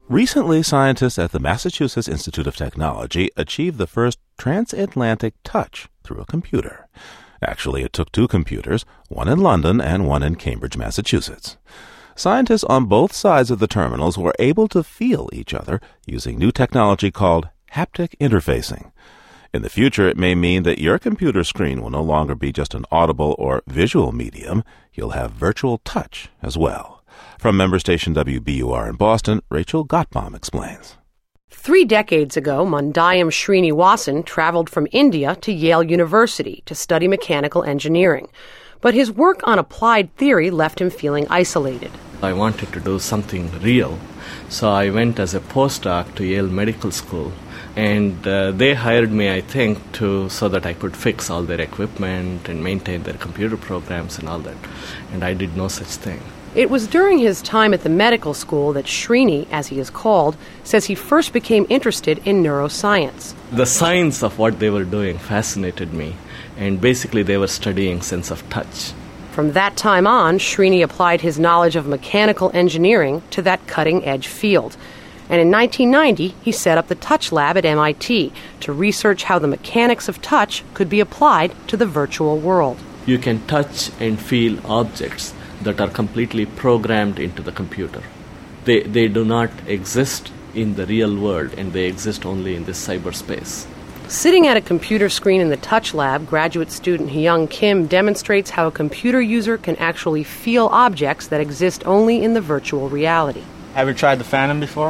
Recently, scientists at the Massachusetts Institute of Technology achieved the first transatlantic touch through a computer. Actually, it took two computers, one in London and one in Cambridge, Massachusetts. Scientists on both sides of the terminals were able to feel each other using new technology called haptic interfacing. In the future, it may mean that your computer screen will no longer be just an audible or visual medium. You'll have virtual touch as well. From member station WBUR in Boston, Rachel Gottbaum explains. 3 decades ago, Mandayam Srinivasan traveled from India to Yale University to study mechanical engineering. But his work on applied theory left him feeling isolated. I wanted to do something real, so I went as a postdoc to Yale Medical School. And they hired me, I think, so that I could fix all their equipment and maintain their computer programs and all that. And I did no such thing. It was during his time at the medical school that Srini, as he is called, says he first became interested in neuroscience. The science of what they were doing fascinated me, and basically they were studying sense of touch. From that time on, Srini applied his knowledge of mechanical engineering to that cutting-edge field. And in 1990, he set up the Touch Lab at MIT to research how the mechanics of touch could be applied to the virtual world. You can touch and feel objects that are completely programmed into the computer. They do not exist in the real world, and they exist only in this cyberspace. Sitting at a computer screen in the Touch Lab, graduate student Hyung Kim demonstrates how a computer user can actually feel objects that exist only in the virtual reality. Have you tried the Phantom before?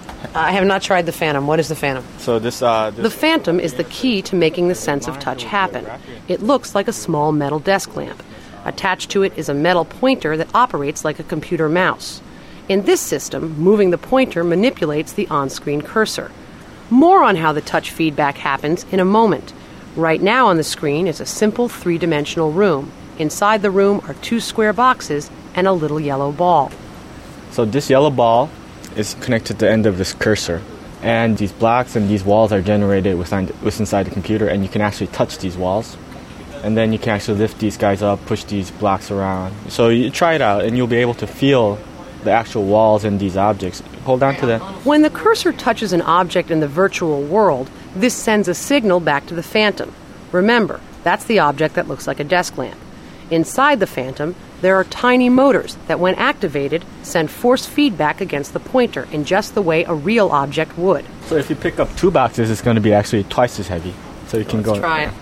I have not tried the Phantom. What is the Phantom? So The Phantom is the key to making the sense of touch happen. It looks like a small metal desk lamp. Attached to it is a metal pointer that operates like a computer mouse. In this system, moving the pointer manipulates the on-screen cursor. More on how the touch feedback happens in a moment. Right now on the screen is a simple 3-dimensional room. Inside the room are 2 square boxes and a little yellow ball. So this yellow ball is connected to the end of this cursor. And these blocks and these walls are generated within inside the computer, and you can actually touch these walls. And then you can actually lift these guys up, push these blocks around. So you try it out, and you'll be able to feel the actual walls and these objects. Hold on to that. When the cursor touches an object in the virtual world, this sends a signal back to the Phantom. Remember, that's the object that looks like a desk lamp. Inside the Phantom, there are tiny motors that, when activated, send force feedback against the pointer in just the way a real object would. So if you pick up 2 boxes, it's going to be actually twice as heavy. So you can Let's try it.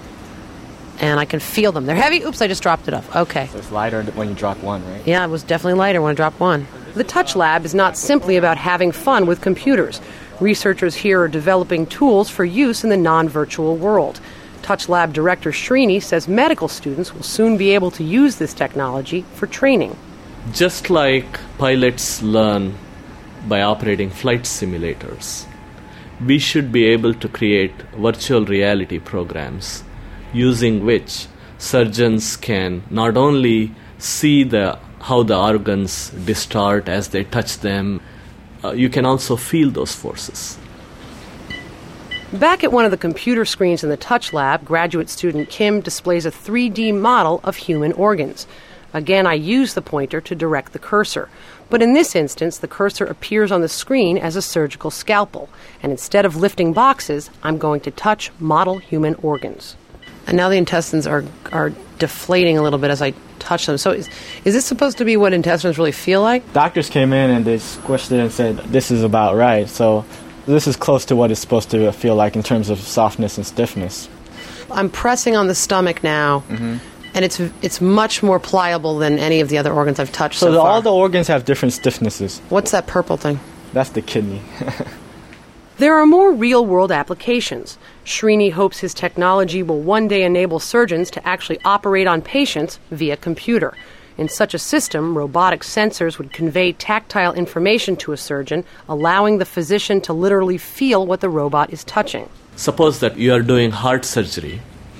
And I can feel them. They're heavy. Oops, I just dropped it off. Okay. So it's lighter when you drop one, right? Yeah, it was definitely lighter when I dropped one. The Touch Lab is not simply about having fun with computers. Researchers here are developing tools for use in the non-virtual world. Touch Lab director Srini says medical students will soon be able to use this technology for training. Just like pilots learn by operating flight simulators, we should be able to create virtual reality programs using which surgeons can not only see how the organs distort as they touch them, you can also feel those forces. Back at one of the computer screens in the Touch Lab, graduate student Kim displays a 3D model of human organs. Again, I use the pointer to direct the cursor. But in this instance, the cursor appears on the screen as a surgical scalpel. And instead of lifting boxes, I'm going to touch model human organs. And now the intestines are deflating a little bit as I touch them. So is this supposed to be what intestines really feel like? Doctors came in and they squished it and said, this is about right. So this is close to what it's supposed to feel like in terms of softness and stiffness. I'm pressing on the stomach now, and it's much more pliable than any of the other organs I've touched so far. All the organs have different stiffnesses. What's that purple thing? That's the kidney. There are more real-world applications. Srini hopes his technology will one day enable surgeons to actually operate on patients via computer. In such a system, robotic sensors would convey tactile information to a surgeon, allowing the physician to literally feel what the robot is touching. Suppose that you are doing heart surgery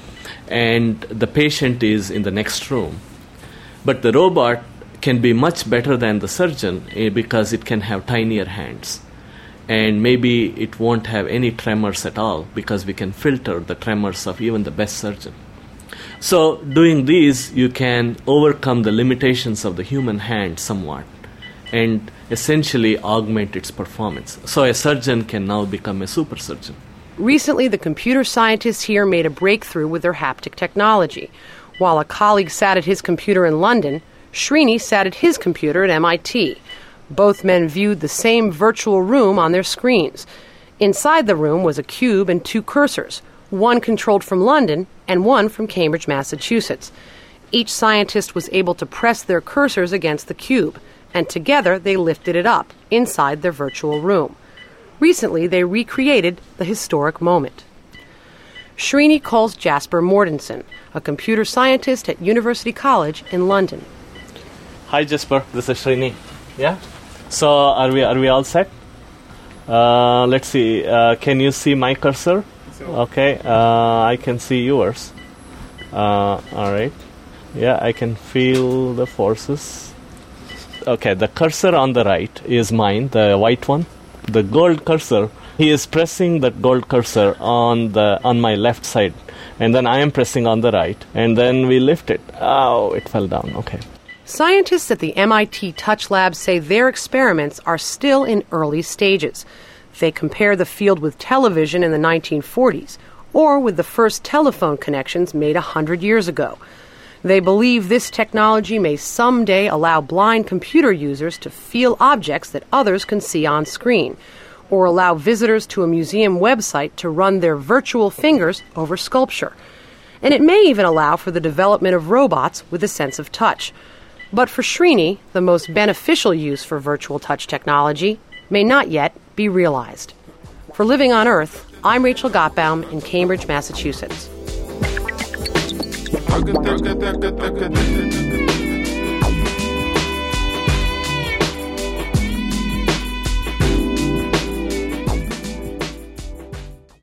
and the patient is in the next room, but the robot can be much better than the surgeon because it can have tinier hands. And maybe it won't have any tremors at all because we can filter the tremors of even the best surgeon. So doing these, you can overcome the limitations of the human hand somewhat and essentially augment its performance. So a surgeon can now become a super surgeon. Recently, the computer scientists here made a breakthrough with their haptic technology. While a colleague sat at his computer in London, Srini sat at his computer at MIT. Both men viewed the same virtual room on their screens. Inside the room was a cube and two cursors, one controlled from London and one from Cambridge, Massachusetts. Each scientist was able to press their cursors against the cube, and together they lifted it up inside their virtual room. Recently, they recreated the historic moment. Srini calls Jasper Mortensen, a computer scientist at University College in London. Hi, Jasper. This is Srini. Yeah? So, are we all set? Let's see. Can you see my cursor? Okay. I can see yours. All right. Yeah, I can feel the forces. Okay, the cursor on the right is mine, the white one. The gold cursor, he is pressing that gold cursor on my left side. And then I am pressing on the right. And then we lift it. Oh, it fell down. Okay. Scientists at the MIT Touch Lab say their experiments are still in early stages. They compare the field with television in the 1940s or with the first telephone connections made 100 years ago. They believe this technology may someday allow blind computer users to feel objects that others can see on screen, or allow visitors to a museum website to run their virtual fingers over sculpture. And it may even allow for the development of robots with a sense of touch. But for Srini, the most beneficial use for virtual touch technology may not yet be realized. For Living on Earth, I'm Rachel Gottbaum in Cambridge, Massachusetts.